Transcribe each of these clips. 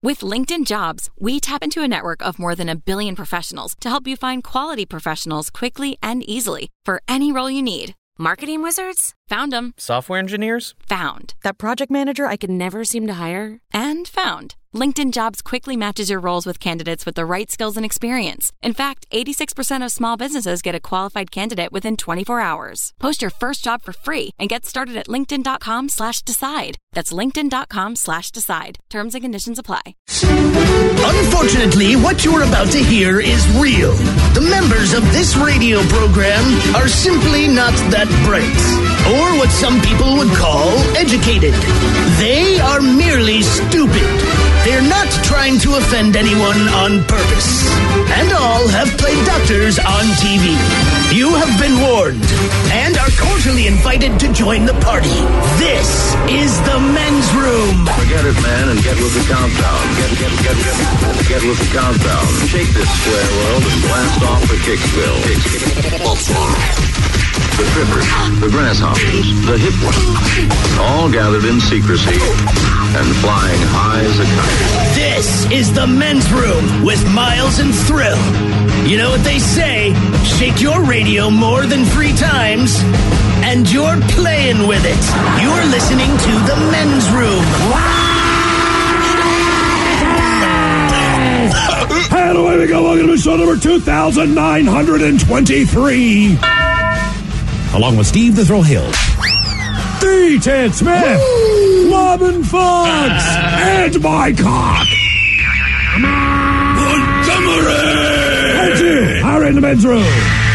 With LinkedIn Jobs, we tap into a network of more than 1 billion professionals to help you find quality professionals quickly and easily for any role you need. Marketing wizards? Found them. Software engineers? Found. That project manager I could never seem to hire? And found. LinkedIn Jobs quickly matches your roles with candidates with the right skills and experience. In fact, 86% of small businesses get a qualified candidate within 24 hours. Post your first job for free and get started at linkedin.com/decide. That's linkedin.com/decide. Terms and conditions apply. Unfortunately, what you're about to hear is real. The members of this radio program are simply not that bright, or what some people would call educated. They are merely stupid. They're not trying to offend anyone on purpose. And all have played doctors on TV. You have been warned and are cordially invited to join the party. This is the men's room. Forget it, man, and get with the countdown. Get with the countdown. Shake this square world and blast off for Kicksville. The trippers, the grasshoppers, the hip ones, all gathered in secrecy and flying high as a kite. This is the men's room with Miles and Thrill. You know what they say, shake your radio more than 3 times, and you're playing with it. You're listening to the men's room. And away we go. Welcome to show number 2,923. Along with Steve the Thrill Hill, the Ted Smith, Robin Fox, and my cock. Montgomery! And you are in the men's room.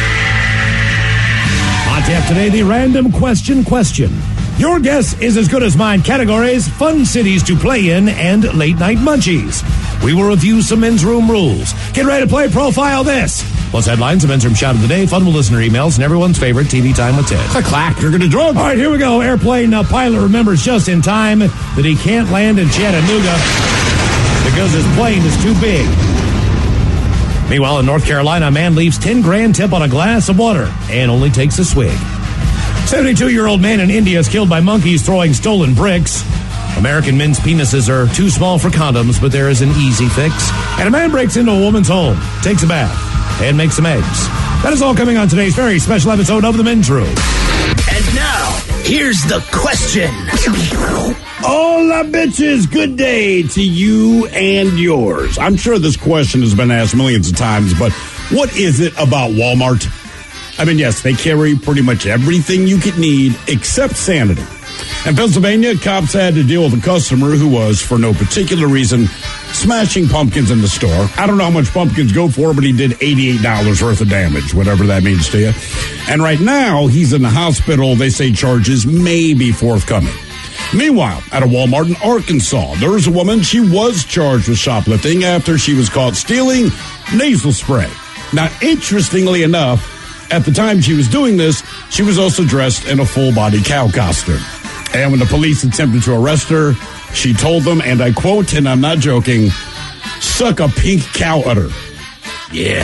On tap today, the random question. Your guess is as good as mine. Categories: fun cities to play in and late night munchies. We will review some men's room rules. Get ready to play Profile This. Plus headlines, the men's room shout of the day, fun with listener emails, and everyone's favorite TV time with Ted. Clack, you're going to drug. All right, here we go. Airplane pilot remembers just in time that he can't land in Chattanooga because his plane is too big. Meanwhile, in North Carolina, a man leaves 10 grand tip on a glass of water and only takes a swig. 72-year-old man in India is killed by monkeys throwing stolen bricks. American men's penises are too small for condoms, but there is an easy fix. And a man breaks into a woman's home, takes a bath, and makes some eggs. That is all coming on today's very special episode of The Men's Room. And now, here's the question. Hola, bitches. Good day to you and yours. I'm sure this question has been asked millions of times, but what is it about Walmart? I mean, yes, they carry pretty much everything you could need except sanity. In Pennsylvania, cops had to deal with a customer who was, for no particular reason, smashing pumpkins in the store. I don't know how much pumpkins go for, but he did $88 worth of damage, whatever that means to you. And right now, he's in the hospital. They say charges may be forthcoming. Meanwhile, at a Walmart in Arkansas, there is a woman. She was charged with shoplifting after she was caught stealing nasal spray. Now, interestingly enough, at the time she was doing this, she was also dressed in a full-body cow costume. And when the police attempted to arrest her, she told them, and I quote, and I'm not joking, "Suck a pink cow udder." Yeah.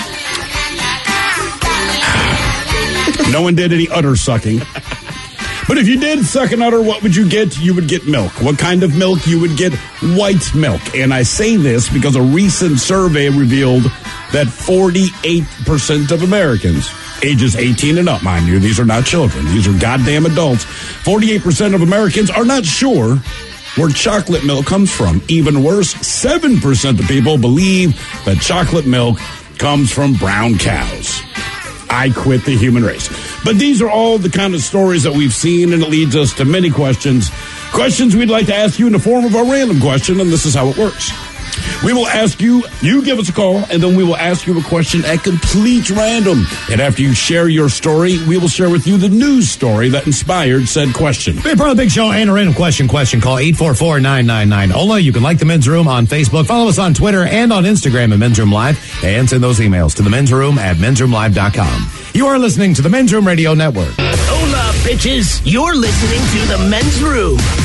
No one did any udder sucking. But if you did suck an udder, what would you get? You would get milk. What kind of milk? You would get white milk. And I say this because a recent survey revealed that 48% of Americans, ages 18 and up, mind you, these are not children, these are goddamn adults, 48% of Americans are not sure where chocolate milk comes from. Even worse, 7% of people believe that chocolate milk comes from brown cows. I quit the human race. But these are all the kind of stories that we've seen, and it leads us to many questions. Questions we'd like to ask you in the form of a random question, and this is how it works. We will ask you, you give us a call, and then we will ask you a question at complete random. And after you share your story, we will share with you the news story that inspired said question. Be part of the big show and a random question. Call 844-999-HOLA. You can like The Men's Room on Facebook. Follow us on Twitter and on Instagram at Men's Room Live. And send those emails to themensroom@mensroomlive.com. You are listening to the Men's Room Radio Network. Hola, bitches. You're listening to the Men's Room.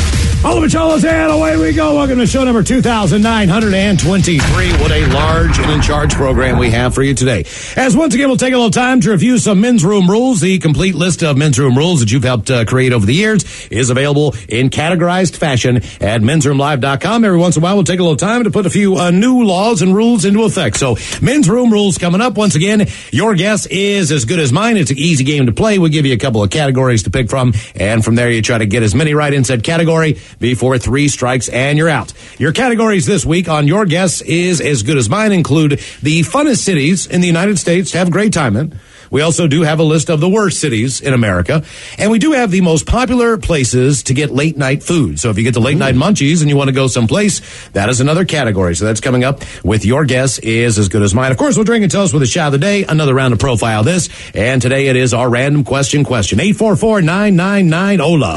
All of Macholos, and away we go. Welcome to show number 2923. What a large and in charge program we have for you today. As once again, we'll take a little time to review some men's room rules. The complete list of men's room rules that you've helped create over the years is available in categorized fashion at mensroomlive.com. Every once in a while, we'll take a little time to put a few new laws and rules into effect. So, men's room rules coming up. Once again, your guess is as good as mine. It's an easy game to play. We'll give you a couple of categories to pick from, and from there, you try to get as many right in said category before 3 strikes and you're out. Your categories this week on Your Guess is as good as mine include the funnest cities in the United States to have a great time in. We also do have a list of the worst cities in America. And we do have the most popular places to get late night food. So if you get the late night munchies and you want to go someplace, that is another category. So that's coming up with Your Guess is as good as mine. Of course, we'll drink and tell us with a shot of the day. Another round of Profile This. And today it is our random question. 844-999-OLA.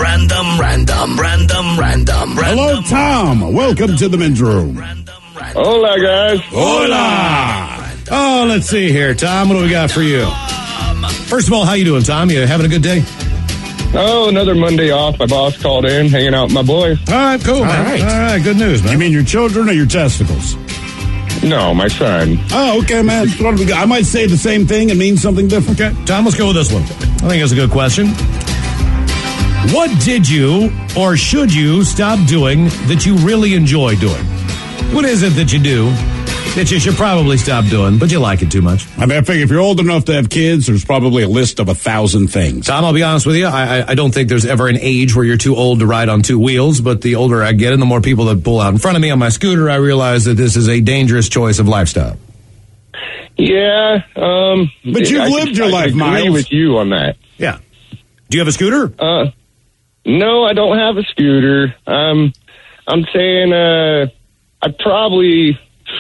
Random. Hello, Tom. Welcome to the men's room. Hola, guys. Hola. Oh, let's see here, Tom. What do we got for you? First of all, how you doing, Tom? You having a good day? Oh, another Monday off. My boss called in, hanging out with my boys. All right, cool, man. All right, good news, man. You mean your children or your testicles? No, my son. Oh, okay, man. I might say the same thing and mean something different. Okay, Tom, let's go with this one. I think it's a good question. What did you or should you stop doing that you really enjoy doing? What is it that you do that you should probably stop doing, but you like it too much? I mean, I figure if you're old enough to have kids, there's probably a list of 1,000 things. Tom, I'll be honest with you. I don't think there's ever an age where you're too old to ride on 2 wheels, but the older I get and the more people that pull out in front of me on my scooter, I realize that this is a dangerous choice of lifestyle. Yeah. But you've lived your life, Miles. I agree with you on that. Yeah. Do you have a scooter? No, I don't have a scooter. I'm saying I probably...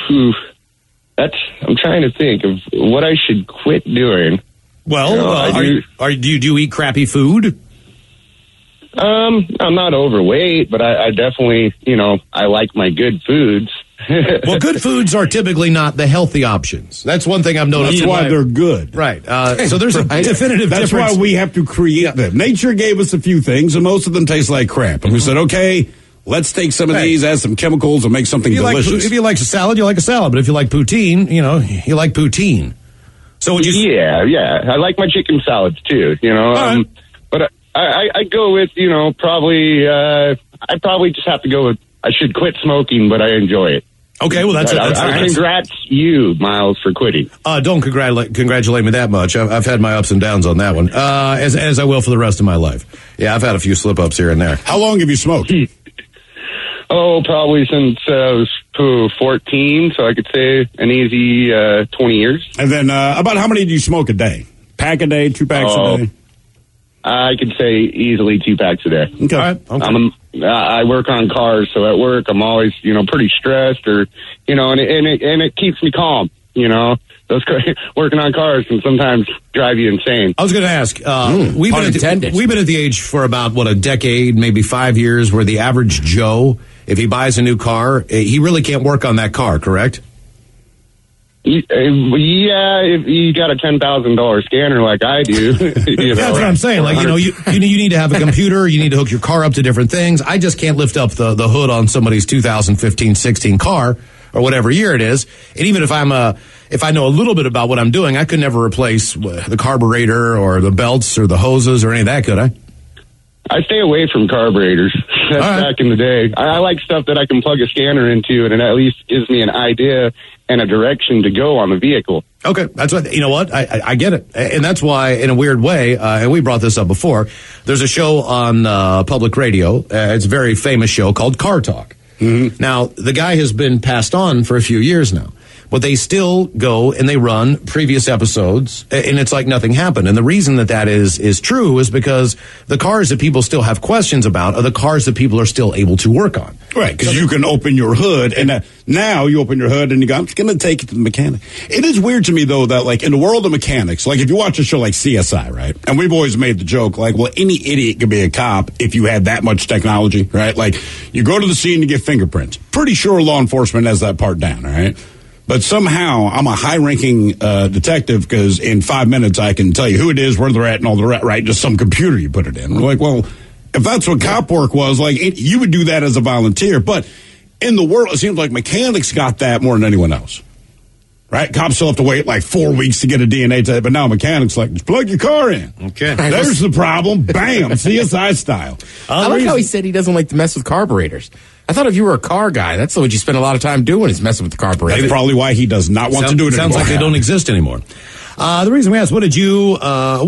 I'm trying to think of what I should quit doing. Well, do you eat crappy food? I'm not overweight, but I definitely, I like my good foods. Well, good foods are typically not the healthy options. That's one thing I've noticed. That's why they're good. Right. So there's a definitive That's difference. why we have to create them. Nature gave us a few things, and most of them taste like crap. And we said, okay, let's take some of these, add some chemicals, and make something delicious. If you like a salad, you like a salad. But if you like poutine, you like poutine. So would you? Yeah. I like my chicken salads too. Right. But I go with probably. I probably just have to go with. I should quit smoking, but I enjoy it. Okay, well that's congrats you, Miles, for quitting. Don't congratulate me that much. I've had my ups and downs on that one, as I will for the rest of my life. Yeah, I've had a few slip ups here and there. How long have you smoked? Oh, probably since I was 14, so I could say an easy 20 years. And then about how many do you smoke a day? Pack a day, 2 packs a day? I could say easily 2 packs a day. Okay. All right. Okay. I work on cars, so at work I'm always, pretty stressed, or and it keeps me calm. Those working on cars can sometimes drive you insane. I was going to ask. We've been at the age for about a decade, maybe 5 years, where the average Joe, if he buys a new car, he really can't work on that car. Correct? Yeah, if you got a $10,000 scanner like I do. That's what I'm saying. Like, you need to have a computer. You need to hook your car up to different things. I just can't lift up the hood on somebody's 2015-16 car or whatever year it is. And even if I know a little bit about what I'm doing, I could never replace the carburetor or the belts or the hoses or any of that, could I? I stay away from carburetors. That's back in the day. I like stuff that I can plug a scanner into, and it at least gives me an idea and a direction to go on the vehicle. Okay, that's what, I get it. And that's why, in a weird way, and we brought this up before, there's a show on public radio, it's a very famous show called Car Talk. Mm-hmm. Now, the guy has been passed on for a few years now, but they still go and they run previous episodes, and it's like nothing happened. And the reason that is true is because the cars that people still have questions about are the cars that people are still able to work on. Right, because you can open your hood, and now you open your hood and you go, I'm just going to take it to the mechanic. It is weird to me, though, that, like, in the world of mechanics, like, if you watch a show like CSI, right, and we've always made the joke, like, well, any idiot could be a cop if you had that much technology, right? Like, you go to the scene to get fingerprints. Pretty sure law enforcement has that part down, all right? But somehow I'm a high-ranking detective because in 5 minutes I can tell you who it is, where they're at, and all the right? Just some computer you put it in. We're like, well, if that's what cop work was, like, you would do that as a volunteer. But in the world, it seems like mechanics got that more than anyone else. Right? Cops still have to wait like 4 weeks to get a DNA test, but now mechanics like, just plug your car in. Okay. There's the problem. Bam. CSI style. I like how he said he doesn't like to mess with carburetors. I thought if you were a car guy, that's what you spend a lot of time doing is messing with the carburetor. That's probably why he does not want to do it anymore. Sounds like they don't exist anymore. The reason we asked, what did you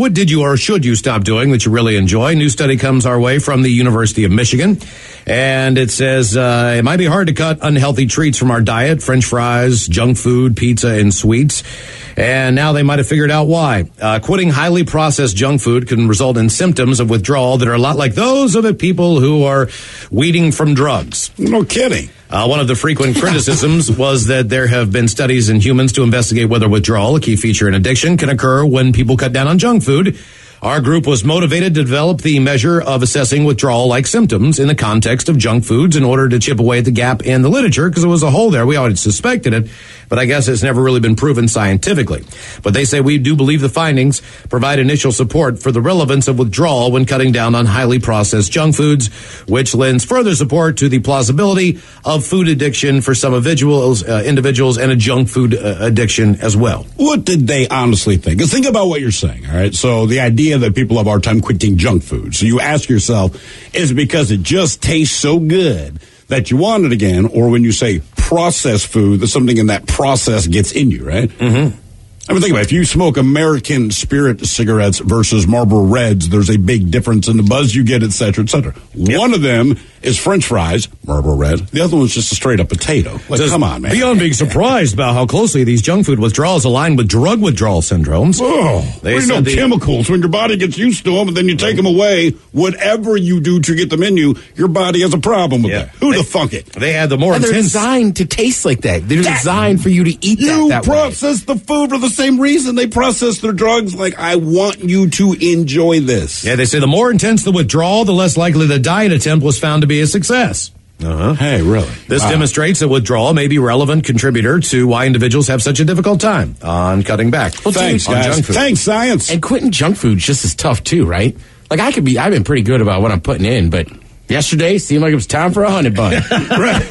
or should you stop doing that you really enjoy? New study comes our way from the University of Michigan. And it says, it might be hard to cut unhealthy treats from our diet, French fries, junk food, pizza, and sweets. And now they might have figured out why. Quitting highly processed junk food can result in symptoms of withdrawal that are a lot like those of the people who are weeding from drugs. No kidding. One of the frequent criticisms was that there have been studies in humans to investigate whether withdrawal, a key feature in addiction, can occur when people cut down on junk food. Our group was motivated to develop the measure of assessing withdrawal-like symptoms in the context of junk foods in order to chip away at the gap in the literature, because there was a hole there. We always suspected it, but I guess it's never really been proven scientifically. But they say we do believe the findings provide initial support for the relevance of withdrawal when cutting down on highly processed junk foods, which lends further support to the plausibility of food addiction for some individuals and a junk food addiction as well. What did they honestly think? Because think about what you're saying, all right? So the idea that people have a hard time quitting junk food. So you ask yourself, is it because it just tastes so good that you want it again? Or when you say processed food, that something in that process gets in you, right? Mm-hmm. I mean, think about it. If you smoke American Spirit cigarettes versus Marlboro Reds, there's a big difference in the buzz you get, et cetera, et cetera. Yep. One of them is French fries, Marlboro Red. The other one's just a straight-up potato. Like, come on, man. Beyond being surprised about how closely these junk food withdrawals align with drug withdrawal syndromes. Oh, there's no chemicals. When your body gets used to them and then you take them away, whatever you do to get them in you, your body has a problem with that. Who the fuck it? They had the more and intense... they're designed to taste like that. They're designed for you to eat that way. You process the food for the same reason they process their drugs. Like, I want you to enjoy this. Yeah, they say the more intense the withdrawal, the less likely the diet attempt was found to be a success. Uh-huh. Hey, really? This demonstrates that withdrawal may be a relevant contributor to why individuals have such a difficult time on cutting back. Well, thanks, guys. Junk food. Thanks, science. And quitting junk food just as tough, too, right? Like, I've been pretty good about what I'm putting in, but yesterday seemed like it was time for a honey bun. Right.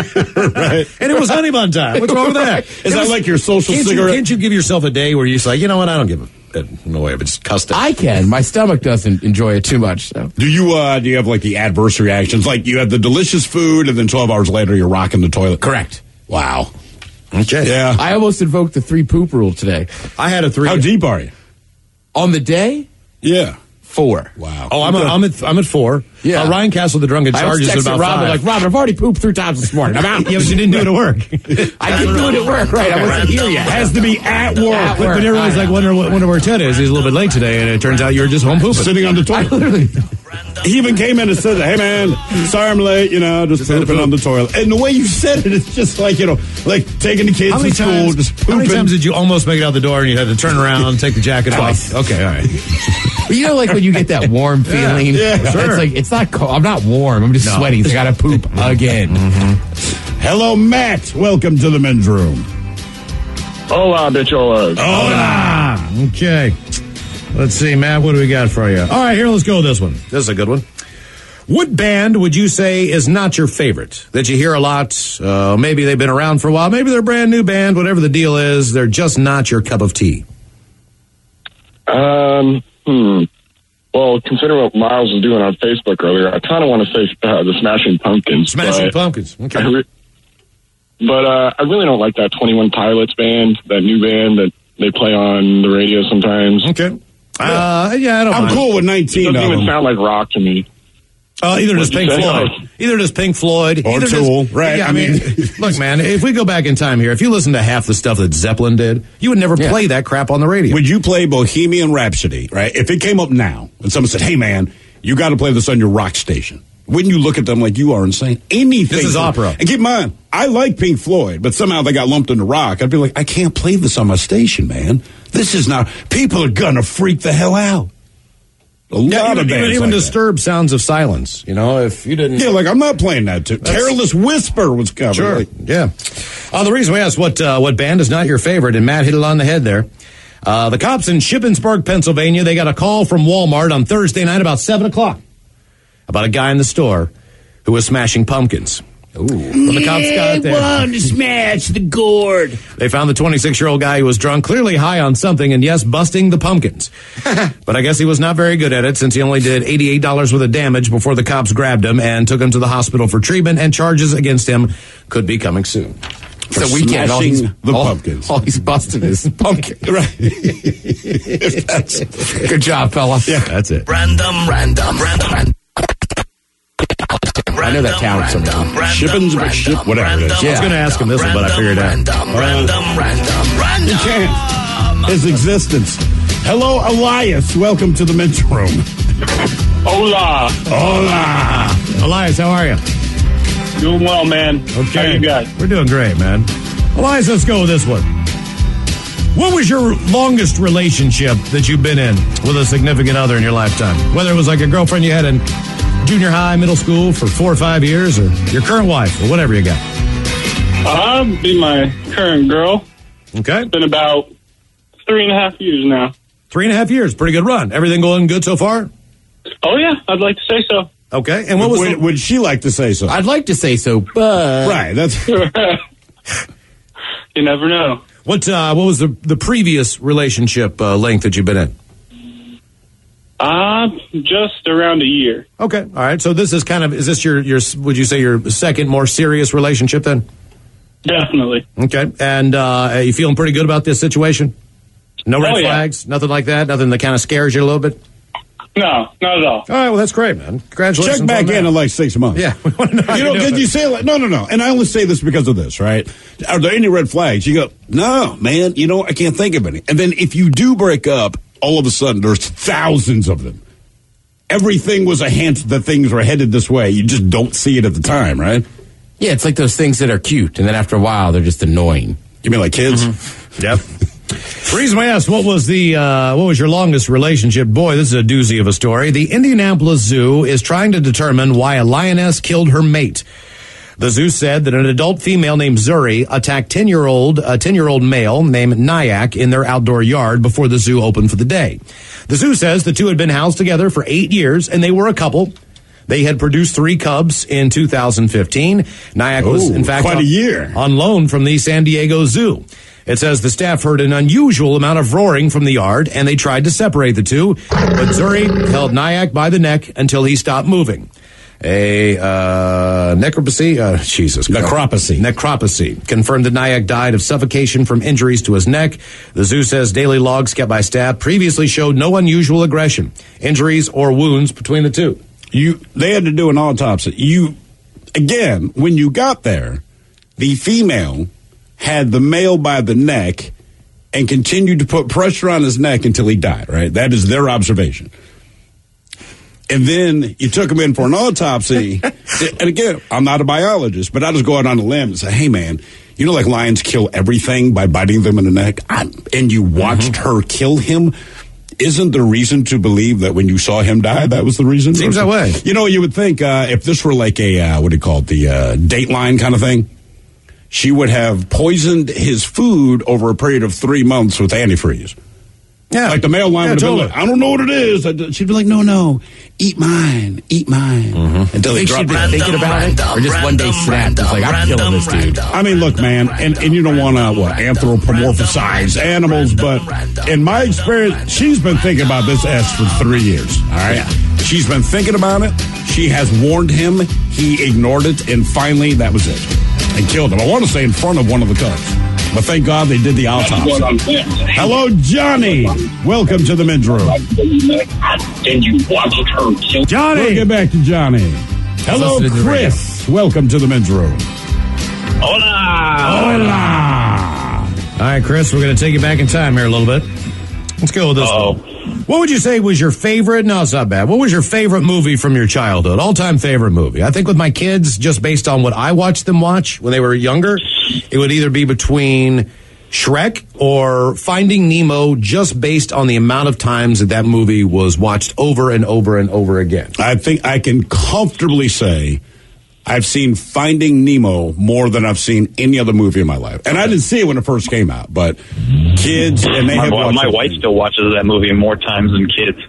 And it was honey bun time. What's wrong with that? Is that like your social cigarette? Can't you give yourself a day where you're just like, you know what, I don't give a no way, but just custard. I can. My stomach doesn't enjoy it too much. So. Do you have like the adverse reactions? Like you have the delicious food and then 12 hours later you're rocking the toilet? Correct. Wow. Okay. Yeah. I almost invoked the 3 poop rule today. I had a 3. How deep are you? On the day? Yeah. 4. Wow. Oh, I'm at 4. Yeah. Ryan Castle, the drunken charges at about Robin, 5. like, Robin, I've already pooped 3 times this morning. I'm out. Yeah, but you didn't do it at work. I didn't do it at work, right? I wasn't here yet. It has to be at work. But everyone's like, wonder where Ted is. He's a little bit late today, and it turns out you were just home pooping. Sitting on the toilet. He even came in and said, hey, man, sorry I'm late, just pooping on the toilet. And the way you said it, it's just like, like taking the kids to school, just pooping. How many times did you almost make it out the door and you had to turn around, take the jacket Twice. off? Okay, all right. Well, like when you get that warm feeling? Yeah, sure. It's like, it's not cold. I'm not warm. I'm just sweaty. I got to poop again. Mm-hmm. Hello, Matt. Welcome to the men's room. Hola, bicholas. Hola. Okay. Let's see, Matt, what do we got for you? All right, here, let's go with this one. This is a good one. What band would you say is not your favorite? That you hear a lot? Maybe they've been around for a while. Maybe they're a brand new band. Whatever the deal is, they're just not your cup of tea. Well, considering what Miles was doing on Facebook earlier, I kind of want to say the Smashing Pumpkins. Smashing Pumpkins. Okay. I really don't like that 21 Pilots band, that new band that they play on the radio sometimes. Okay. I don't I'm mind. Cool with 19 It doesn't even sound like rock to me. Either does Pink Floyd. Either does Pink Floyd. Or Tool. Right. Yeah, I mean, look, man, if we go back in time here, if you listen to half the stuff that Zeppelin did, you would never play that crap on the radio. Would you play Bohemian Rhapsody, right? If it came up now and someone said, hey, man, you got to play this on your rock station. Wouldn't you look at them like you are insane? Anything. This is opera. And keep in mind, I like Pink Floyd, but somehow they got lumped into rock. I'd be like, I can't play this on my station, man. This is not, people are going to freak the hell out. A lot of bands even like Disturbed Sounds of Silence. If you didn't... Yeah, like I'm not playing that too. Careless Whisper was covered. Sure, yeah. The reason we asked what band is not your favorite, and Matt hit it on the head there. The cops in Shippensburg, Pennsylvania, they got a call from Walmart on Thursday night about 7 o'clock. about a guy in the store who was smashing pumpkins. Ooh. When the cops got there, I want to smash the gourd. They found the 26-year-old guy who was drunk, clearly high on something, and yes, busting the pumpkins. But I guess he was not very good at it, since he only did $88 worth of damage before the cops grabbed him and took him to the hospital for treatment, and charges against him could be coming soon. So we can't pumpkins. All he's busted is pumpkin. Right. Good job, fella. Yeah, that's it. Random. I know that town somehow. Shippins, whatever it is. I was going to ask him this one, but I figured it out. You can't. His existence. Hello, Elias. Welcome to the men's room. Hola. Elias, how are you? Doing well, man. Okay. How you guys? We're doing great, man. Elias, let's go with this one. What was your longest relationship that you've been in with a significant other in your lifetime? Whether it was like a girlfriend you had in junior high, middle school for 4 or 5 years, or your current wife, or whatever you got. Be my current girl. Okay. It's been about 3.5 years now. 3.5 years. Pretty good run. Everything going good so far? Oh, yeah. I'd like to say so. Okay. And what was would she like to say so? I'd like to say so, but... Right. That's... You never know. What was the previous relationship length that you've been in? Just around a year. Okay. All right. So this is is this your would you say your second more serious relationship then? Definitely. Okay. And are you feeling pretty good about this situation? No red flags? Nothing like that? Nothing that kind of scares you a little bit? No, not at all. All right. Well, that's great, man. Congratulations. Check back in like 6 months. Yeah. We want to know how you're doing. Could you say like, no. And I only say this because of this, right? Are there any red flags? You go, no, man, I can't think of any. And then if you do break up, all of a sudden there's thousands of them. Everything was a hint that things were headed this way. You just don't see it at the time, right? Yeah, it's like those things that are cute, and then after a while, they're just annoying. You mean like kids? Mm-hmm. Yep. The reason I asked, what was your longest relationship? Boy, this is a doozy of a story. The Indianapolis Zoo is trying to determine why a lioness killed her mate. The zoo said that an adult female named Zuri attacked a 10-year-old male named Nyack in their outdoor yard before the zoo opened for the day. The zoo says the two had been housed together for 8 years, and they were a couple. They had produced 3 cubs in 2015. Nyack was, in fact, quite a year on loan from the San Diego Zoo. It says the staff heard an unusual amount of roaring from the yard, and they tried to separate the two, but Zuri held Nyack by the neck until he stopped moving. Necropsy confirmed that Nyack died of suffocation from injuries to his neck. The zoo says daily logs kept by staff previously showed no unusual aggression, injuries, or wounds between the two. They had to do an autopsy. Again, when you got there, the female had the male by the neck and continued to put pressure on his neck until he died, right? That is their observation. And then you took him in for an autopsy. And again, I'm not a biologist, but I just go out on a limb and say, hey, man, like lions kill everything by biting them in the neck? And you watched her kill him? Isn't there reason to believe that when you saw him die, that was the reason? Seems that way. You would think if this were like a, the Dateline kind of thing, she would have poisoned his food over a period of 3 months with antifreeze. Yeah. Like the male line would have been like, I don't know what it is. She'd be like, no, eat mine. Mm-hmm. Until they dropped it. Thinking about it? Or just one day snapped. It's like, I'm killing this dude. I mean, look, man, and you don't want to, anthropomorphize animals, but in my experience, she's been thinking about this S for 3 years, all right? Yeah. She's been thinking about it. She has warned him. He ignored it, and finally, that was it. And killed him. I want to say in front of one of the cubs. But thank God they did the autopsy. Hello, Johnny. Welcome to the men's room. And you watched her kill Johnny. We'll get back to Johnny. Hello, Chris. Welcome to the men's room. Hola. All right, Chris, we're going to take you back in time here a little bit. Let's go with this one. What would you say was your favorite? No, it's not bad. What was your favorite movie from your childhood? All-time favorite movie? I think with my kids, just based on what I watched them watch when they were younger, it would either be between Shrek or Finding Nemo, just based on the amount of times that movie was watched over and over and over again. I think I can comfortably say I've seen Finding Nemo more than I've seen any other movie in my life. And I didn't see it when it first came out, but kids, and they my wife still watches that movie more times than kids.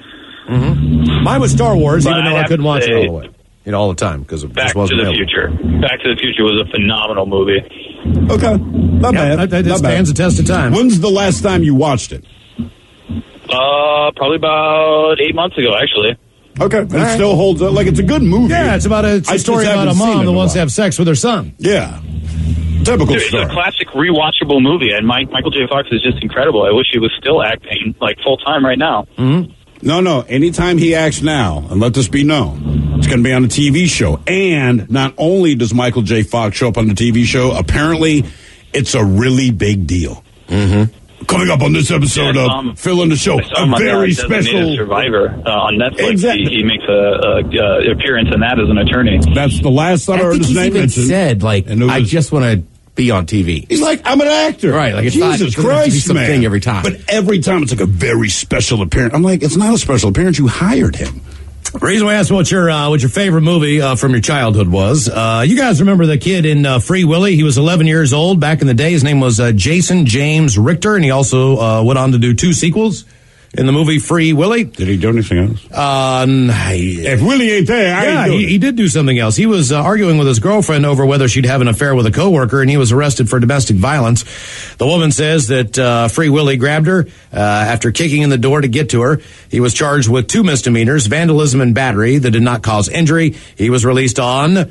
Mine was Star Wars, But even though I'd I have couldn't to watch it say- all the way. All the time, because it Back just to wasn't the available. Future. Back to the Future was a phenomenal movie. Okay. Not bad. That Not stands the bad. test of time. When's the last time you watched it? Probably about 8 months ago, actually. Okay. And it still holds up. Like, it's a good movie. Yeah, it's I a story just about a haven't seen mom it that in a wants to while. have sex with her son. Yeah. Typical It's story. a classic rewatchable movie, and Michael J. Fox is just incredible. I wish he was still acting like full time right now. No. Anytime he acts now, and let this be known, it's going to be on a TV show. And not only does Michael J. Fox show up on the TV show, apparently it's a really big deal. Coming up on this episode of Phil in the Show, I saw a him on very Designated special. Survivor on Netflix. Exactly. He makes a appearance in that as an attorney. That's the last time I I heard think his he's name even mentioned. said, like, And it was- I just want to be on TV. He's like, I'm an actor. Right, like, it's not- Jesus it doesn't have to be Christ, something man. every time. But every time it's like a very special appearance. I'm like, it's not a special appearance. You hired him. The reason we asked what your favorite movie from your childhood was, you guys remember the kid in Free Willy? He was 11 years old back in the day. His name was Jason James Richter, and he also went on to do 2 sequels in the movie Free Willy. Did he do anything else? If Willie ain't there, I ain't doing he did do something else. He was arguing with his girlfriend over whether she'd have an affair with a coworker, and he was arrested for domestic violence. The woman says that Free Willy grabbed her after kicking in the door to get to her. He was charged with 2 misdemeanors, vandalism and battery that did not cause injury. He was released on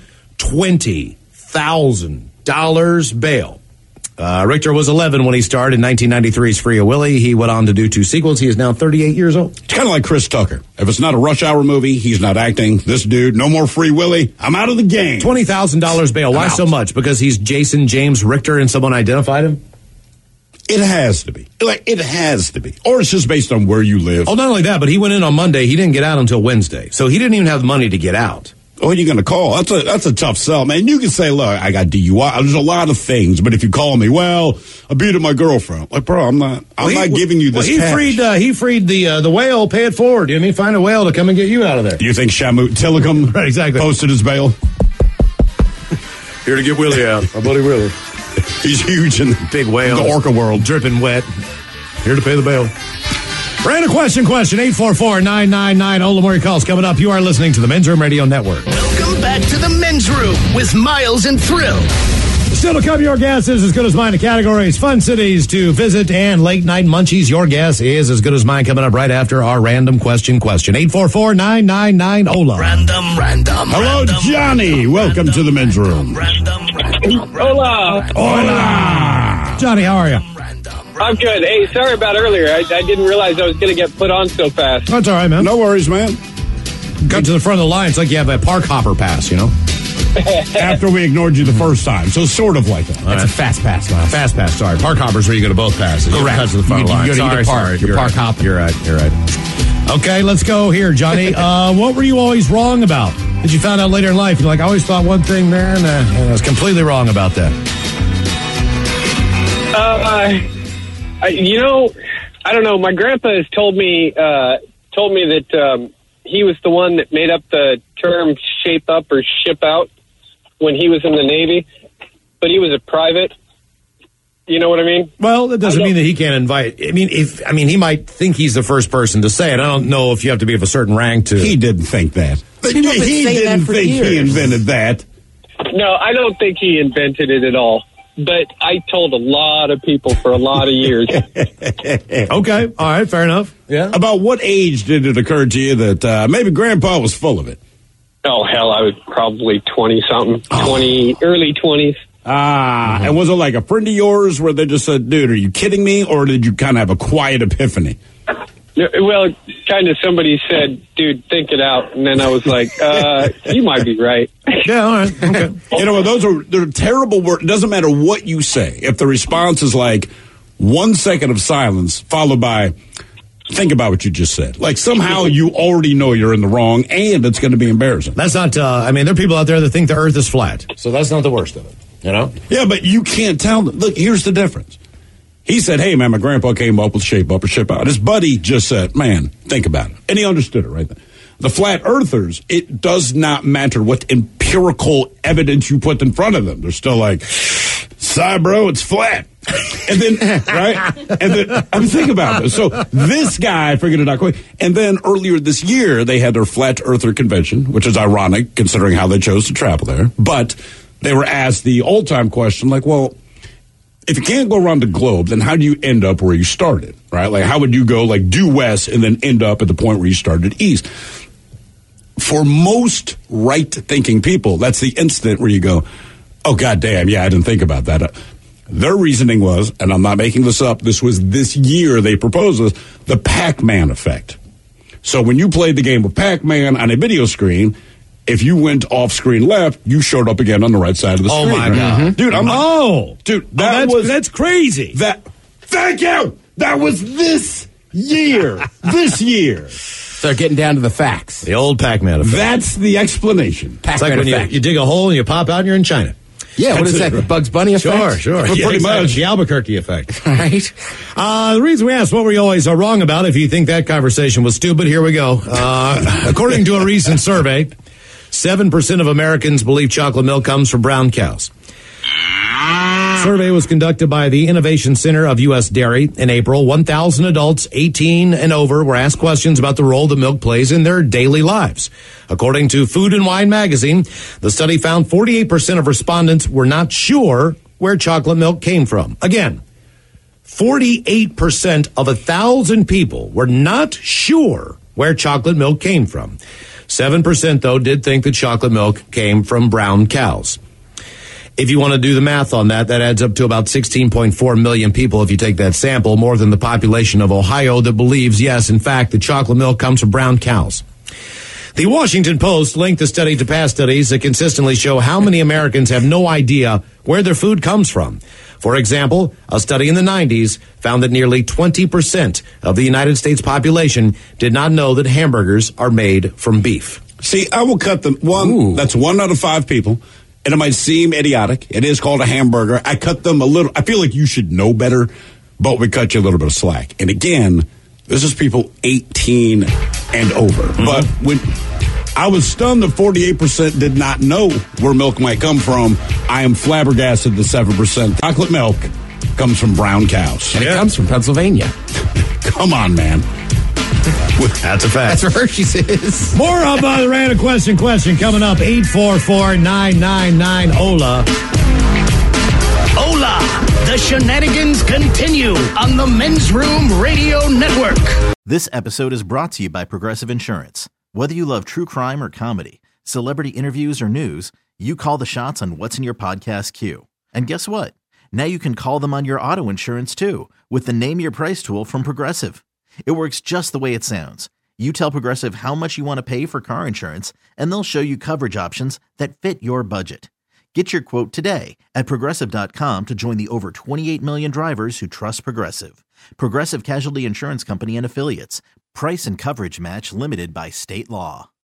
$20,000 bail. Richter was 11 when he starred in 1993's Free Willy. He went on to do 2 sequels. He is now 38 years old. It's kind of like Chris Tucker. If it's not a Rush Hour movie, he's not acting. This dude, no more Free Willy. I'm out of the game. $20,000 bail. Why so much? Because he's Jason James Richter and someone identified him? It has to be. Like, it has to be. Or it's just based on where you live. Oh, not only that, but he went in on Monday. He didn't get out until Wednesday. So he didn't even have the money to get out. Who are you going to call? That's a tough sell, man. You can say, look, I got DUI. There's a lot of things, but if you call me, well, I beat up my girlfriend. Like, bro, I'm not giving you this. He cash. freed the whale. Pay it forward. You know, find a whale to come and get you out of there. Do you think Shamut Tillicum Right, exactly. posted his bail? Here to get Willie out. Our buddy Willie. He's huge in Big whale. the orca world. Dripping wet. Here to pay the bail. Random question. 844-999. Ola Murray calls coming up. You are listening to the Men's Room Radio Network. Welcome back to the Men's Room with Miles and Thrill. Still to come, your guess is as good as mine. The categories, fun cities to visit, and late night munchies. Your guess is as good as mine coming up right after our random question. 844-999-OLA. Random. Hello, random, Johnny. random, Welcome to the men's room. Random. Hola. Hola. Johnny, how are you? I'm good. Hey, sorry about earlier. I didn't realize I was going to get put on so fast. That's all right, man. No worries, man. Got to the front of the line. It's like you have a park hopper pass, you know? After we ignored you the first time, so sort of like that. That's a fast pass, Miles. Fast pass, sorry. Park hopper's where you go to both passes. Correct. Cut to the front of the line. You go to either park. You're You're park right. hopper. You're right. Okay, let's go here, Johnny. What were you always wrong about that you found out later in life? You're like, I always thought one thing there, and I was completely wrong about that. I don't know. My grandpa has told me that he was the one that made up the term shape up or ship out when he was in the Navy, but he was a private. You know what I mean? Well, that doesn't mean that he can't invite. I mean, he might think he's the first person to say it. I don't know if you have to be of a certain rank to. He didn't think that. People have been He saying that didn't for think he years. invented that. No, I don't think he invented it at all. But I told a lot of people for a lot of years. Okay, all right, fair enough. Yeah. About what age did it occur to you that maybe Grandpa was full of it? Oh, hell, I was probably 20-something, early 20s. And was it like a friend of yours where they just said, dude, are you kidding me? Or did you kind of have a quiet epiphany? Well, kind of somebody said, dude, think it out. And then I was like, you might be right. Yeah, all right. Okay. You know, they're terrible words. It doesn't matter what you say. If the response is like 1 second of silence followed by, think about what you just said. Like somehow you already know you're in the wrong and it's going to be embarrassing. That's not, there are people out there that think the earth is flat. So that's not the worst of it, you know? Yeah, but you can't tell them. Look, here's the difference. He said, hey, man, my grandpa came up with shape up or ship out. His buddy just said, man, think about it. And he understood it right there. The flat earthers, it does not matter what empirical evidence you put in front of them. They're still like, sorry, bro, it's flat. And then, right? And then, I mean, think about this. So this guy figured it out quick. And then earlier this year, they had their Flat Earther convention, which is ironic considering how they chose to travel there. But they were asked the old-time question, like, well, if you can't go around the globe, then how do you end up where you started, right? Like, how would you go, like, due west and then end up at the point where you started east? For most right-thinking people, that's the instant where you go, oh, goddamn, yeah, I didn't think about that. Their reasoning was, and I'm not making this up, this was this year they proposed this, the Pac-Man effect. So when you played the game of Pac-Man on a video screen, if you went off screen left, you showed up again on the right side of the screen. Oh, my God. Mm-hmm. Dude, that's crazy. Thank you! That was this year. This year. So they're getting down to the facts. The old Pac-Man effect. That's the explanation. It's like when you dig a hole and you pop out and you're in China. Yeah, what is that? The Bugs Bunny effect? Sure. Pretty much. The Albuquerque effect. Right. The reason we asked what were you always wrong about, if you think that conversation was stupid, here we go. According to a recent survey, 7% of Americans believe chocolate milk comes from brown cows. Survey was conducted by the Innovation Center of U.S. Dairy in April. 1,000 adults 18 and over were asked questions about the role that milk plays in their daily lives. According to Food and Wine magazine, the study found 48% of respondents were not sure where chocolate milk came from. Again, 48% of 1,000 people were not sure where chocolate milk came from. 7%, though, did think that chocolate milk came from brown cows. If you want to do the math on that, that adds up to about 16.4 million people if you take that sample, more than the population of Ohio that believes, yes, in fact, that chocolate milk comes from brown cows. The Washington Post linked the study to past studies that consistently show how many Americans have no idea where their food comes from. For example, a study in the 90s found that nearly 20% of the United States population did not know that hamburgers are made from beef. See, I will cut them. That's 1 out of 5 people. And it might seem idiotic. It is called a hamburger. I cut them a little. I feel like you should know better, but we cut you a little bit of slack. And again, this is people 18 and over. Mm-hmm. But when I was stunned that 48% did not know where milk might come from, I am flabbergasted that 7% chocolate milk comes from brown cows. And it comes from Pennsylvania. Come on, man. That's a fact. That's where Hershey's is. More of the random question coming up. 844-999-OLA. Hola! The shenanigans continue on the Men's Room Radio Network. This episode is brought to you by Progressive Insurance. Whether you love true crime or comedy, celebrity interviews or news, you call the shots on what's in your podcast queue. And guess what? Now you can call them on your auto insurance too with the Name Your Price tool from Progressive. It works just the way it sounds. You tell Progressive how much you want to pay for car insurance, and they'll show you coverage options that fit your budget. Get your quote today at Progressive.com to join the over 28 million drivers who trust Progressive. Progressive Casualty Insurance Company and Affiliates. Price and coverage match limited by state law.